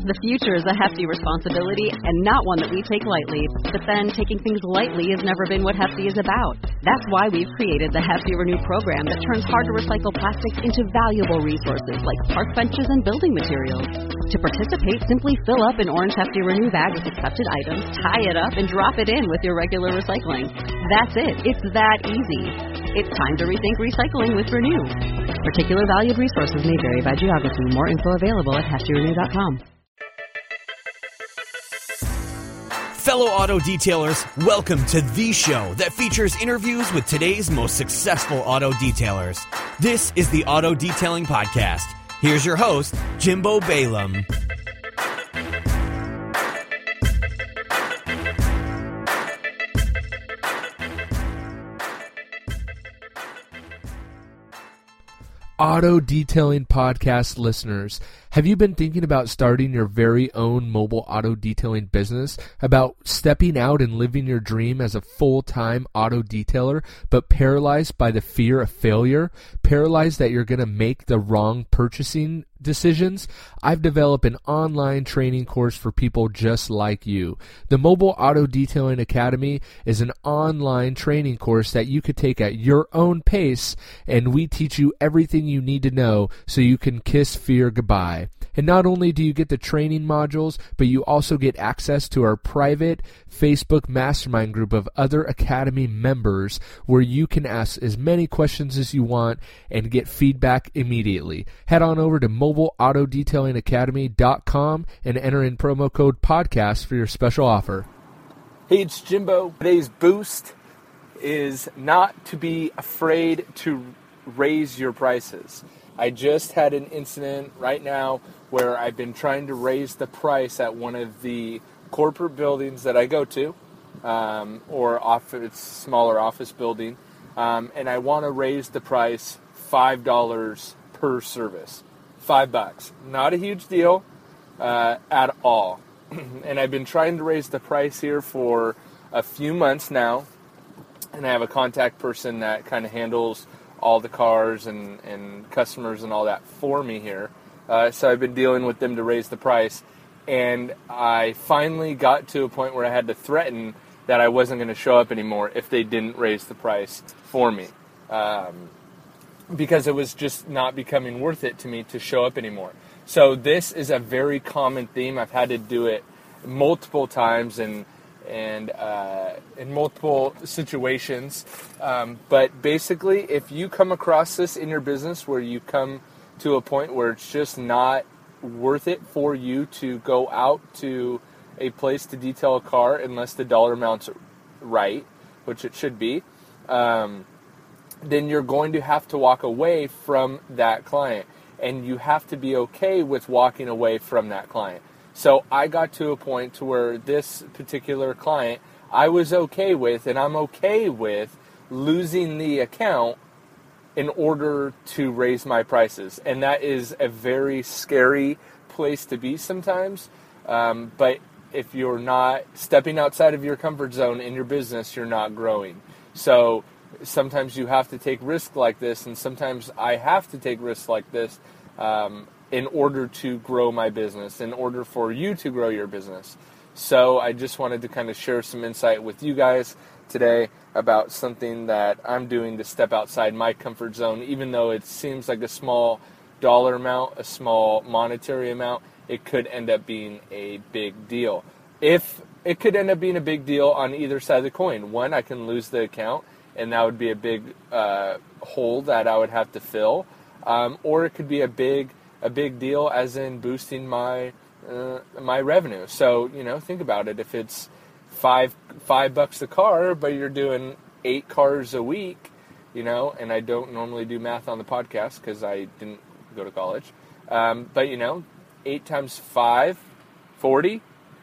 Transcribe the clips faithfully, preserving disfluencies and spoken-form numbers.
The future is a hefty responsibility and not one that we take lightly. But then taking things lightly has never been what Hefty is about. That's why we've created the Hefty Renew program that turns hard-to-recycle plastics into valuable resources like park benches and building materials. To participate, simply fill up an orange Hefty Renew bag with accepted items, tie it up, and drop it in with your regular recycling. That's it. It's that easy. It's time to rethink recycling with Renew. Particular valued resources may vary by geography. More info available at hefty renew dot com. Fellow auto detailers, welcome to the show that features interviews with today's most successful auto detailers. This is the Auto Detailing Podcast. Here's your host, Jimbo Balaam. Auto Detailing Podcast listeners, have you been thinking about starting your very own mobile auto detailing business? About stepping out and living your dream as a full-time auto detailer, but paralyzed by the fear of failure? Paralyzed that you're going to make the wrong purchasing decisions? I've developed an online training course for people just like you. The Mobile Auto Detailing Academy is an online training course that you could take at your own pace, and we teach you everything you need to know so you can kiss fear goodbye. And not only do you get the training modules, but you also get access to our private Facebook mastermind group of other Academy members where you can ask as many questions as you want and get feedback immediately. Head on over to mobile auto detailing academy dot com and enter in promo code podcast for your special offer. Hey, it's Jimbo. Today's boost is not to be afraid to raise your prices. I just had an incident right now where I've been trying to raise the price at one of the corporate buildings that I go to, um, or office, smaller office building, um, and I want to raise the price five dollars per service. Five bucks. Not a huge deal uh, at all. And I've been trying to raise the price here for a few months now, and I have a contact person that kind of handles all the cars and, and customers and all that for me here. Uh, so I've been dealing with them to raise the price. And I finally got to a point where I had to threaten that I wasn't going to show up anymore if they didn't raise the price for me. Um, because it was just not becoming worth it to me to show up anymore. So this is a very common theme. I've had to do it multiple times and and uh, in multiple situations. Um, but basically, if you come across this in your business where you come to a point where it's just not worth it for you to go out to a place to detail a car unless the dollar amount's right, which it should be, um, then you're going to have to walk away from that client. And you have to be okay with walking away from that client. So I got to a point to where this particular client I was okay with, and I'm okay with losing the account in order to raise my prices. And that is a very scary place to be sometimes. Um, but if you're not stepping outside of your comfort zone in your business, you're not growing. So sometimes you have to take risks like this, and sometimes I have to take risks like this um, in order to grow my business, in order for you to grow your business. So I just wanted to kind of share some insight with you guys today about something that I'm doing to step outside my comfort zone. Even though it seems like a small dollar amount, a small monetary amount, it could end up being a big deal. If it could end up being a big deal on either side of the coin. One, I can lose the account, and that would be a big uh, hole that I would have to fill. Um, or it could be a big a big deal as in boosting my uh, my revenue. So, you know, think about it. If it's five five bucks a car, but you're doing eight cars a week, you know, and I don't normally do math on the podcast because I didn't go to college. Um, but, you know, eight times five, forty.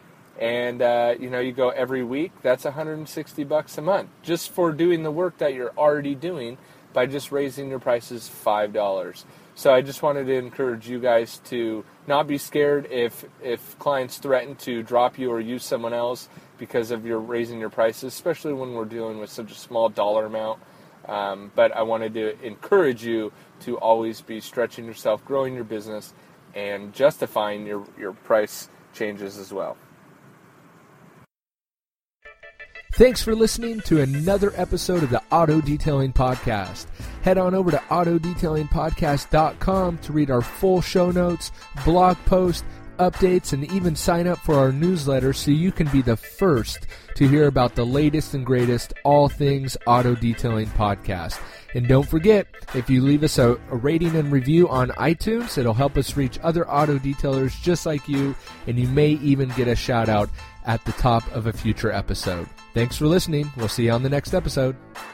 And, uh, you know, you go every week, that's one hundred sixty bucks a month just for doing the work that you're already doing by just raising your prices five dollars. So I just wanted to encourage you guys to not be scared if if clients threaten to drop you or use someone else because of your raising your prices, especially when we're dealing with such a small dollar amount. Um, but I wanted to encourage you to always be stretching yourself, growing your business, and justifying your, your price changes as well. Thanks for listening to another episode of the Auto Detailing Podcast. Head on over to auto detailing podcast dot com to read our full show notes, blog posts, updates, and even sign up for our newsletter so you can be the first to hear about the latest and greatest all things auto detailing podcast. And don't forget, if you leave us a, a rating and review on iTunes, it'll help us reach other auto detailers just like you, and you may even get a shout out at the top of a future episode. Thanks for listening. We'll see you on the next episode.